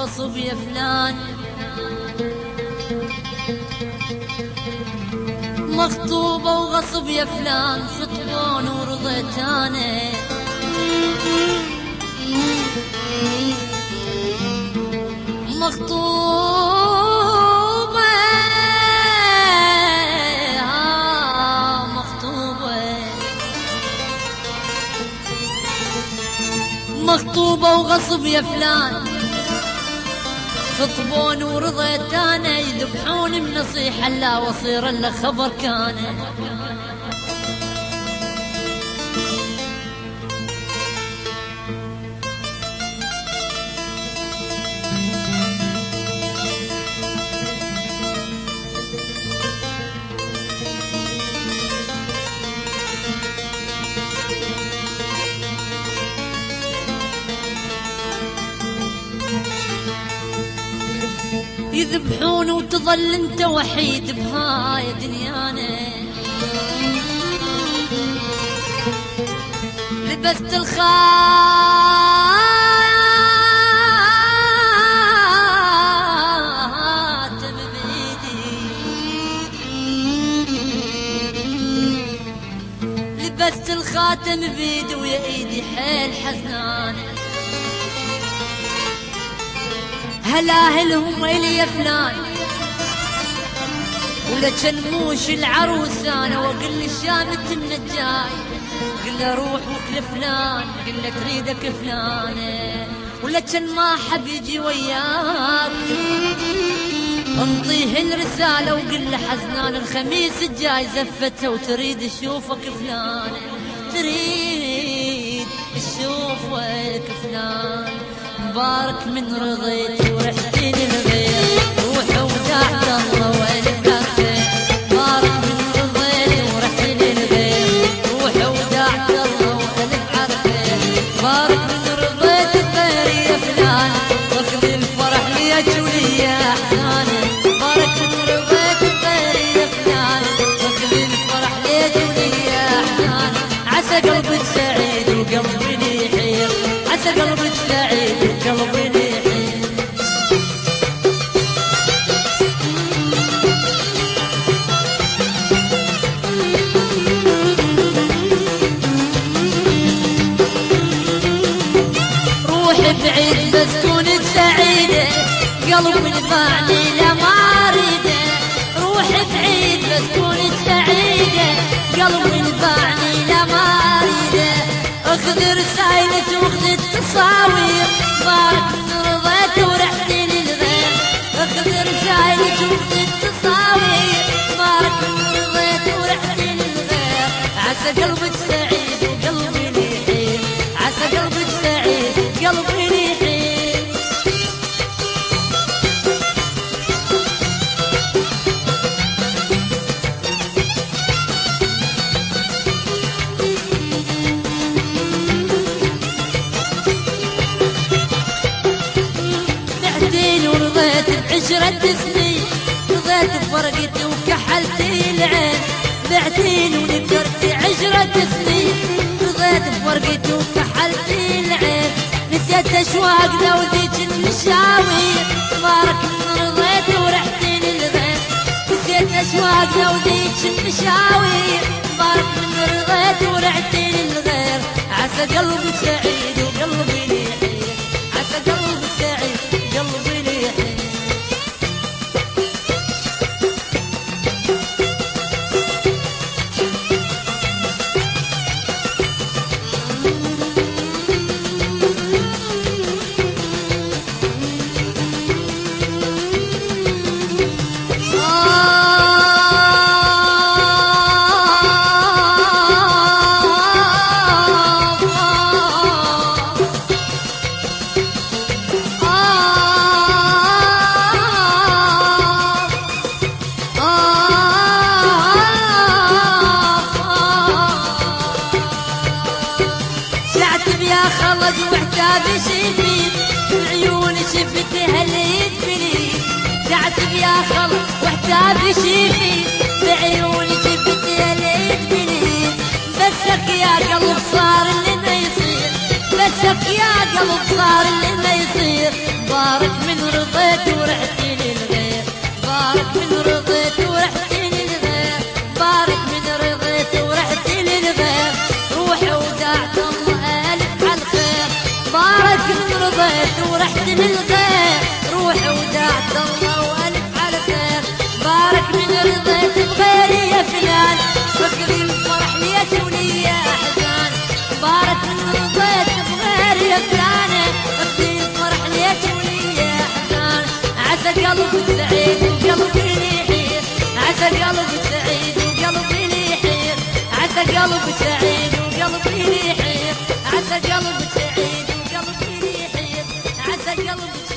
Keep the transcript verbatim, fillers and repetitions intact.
وغصب يا فلان، مخطوبة وغصب يا فلان، خطبون ورضيت انا. مخطوبة ها مخطوبة مخطوبة وغصب يا فلان، خطبون ورضيت انا، يذبحون بنصيحة لا وصير الا خبر كان. يذبحون وتظل انت وحيد بهاي دنيانا، لبست الخاتم بيدي، لبست الخاتم بيدي ويا ايدي حيل حزنانه. هلاهلهم الي يا فلان، ولا جنموش العروس انا، واقول لشامة النجاي قل له روح وكل فلان، قل له تريدك فلانه، ولا جن ما حب يجي وياك انطيه الرساله وقل له حزنان الخميس الجاي زفته وتريد تشوفك فلانه، تريد تشوفك فلان. مبارك من رضيت ورحتي للغير، روح ودعت الله والف خير. مبارك من رضيت ورحتي للغير، روح ودعت الله والف خير. مبارك من رضيت الغير يا فلان، واخذ الفرح ليك وليا احزانه. مبارك من رضيت الغير يا فلان، واخذ الفرح ليك وليا احزانه. عسى قلبك سعيد وقلبي يحير، عسى قلبك سعيد قلبي يحير. روحي بعيد بس كونك سعيدة، قلبي نفعني لا ما اريده. روحي بعيد بس كونك سعيدة، قلبي نفعني لا ما اريده. اخذ رسايلك واخذ التصاوير، مبارك من رضيت ورحتي للغير. اخذ رسايلك واخذ التصاوير، مبارك من رضيت ورحتي للغير. عسى قلبك سعيد وقلبي يحير، عسى قلبك سعيد قلبي يحير. عشرة سنين رضيت بفرقتي وكحلتي العين، بعتيني ونكرتي عشرة سنين رضيت بفرقتي وكحلتي العين. نسيت اشواقنا وذيك المشاوير، مبارك من رضيت ورحتي للغير. نسيت اشواقنا وذيك المشاوير، مبارك من رضيت ورحتي للغير. عسى قلبك سعيد وقلبي يحير، عسى قلبك سعيد قلبي يحير. خلص وحتى بشفيت بعيوني شفتها ليت بليت. تعتب يا خلص وحتى بشفيت بعيوني شفتها ليت بليت. بسك يا قلب صار اللي ما يصير، بسك يا قلب صار اللي ما يصير. بارك من وقلبي يحير، عسى قلبك سعيد وقلبي يحير، عسى قلبك